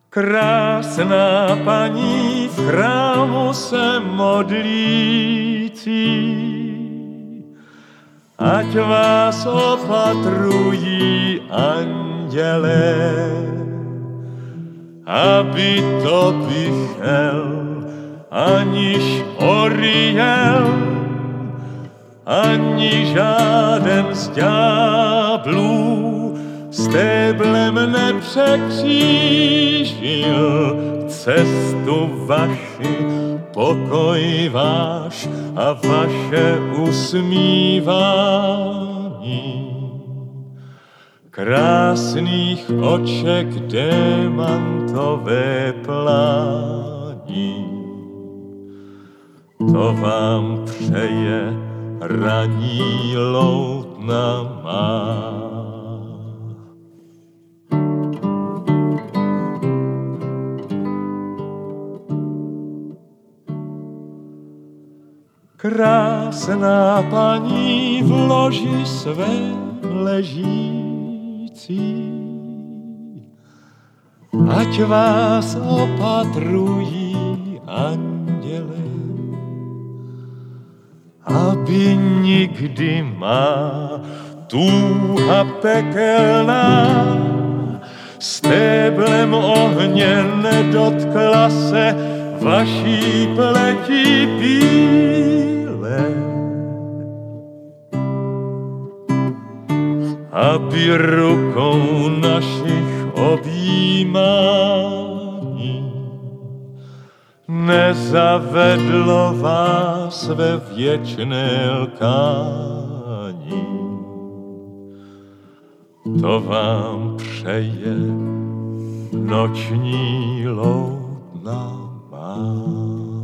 Krásná paní v chrámu se modlící, ať vás opatrují andělé, aby to Bichel aniž Oriel, ani žáden z ďáblů stéblem nepřekřížil cestu vaši, pokoj váš a vaše usmívání. Krásných oček démantové plání, to vám přeje raní loutna má. Krásná paní v loži své ležící, ať vás opatrují anděle, aby nikdy má túha pekelná stéblem ohně nedotkla se vaší pleti bílé, aby rukou našich objímání nezavedlo vás ve věčné lkání. To vám přeje noční loutna má.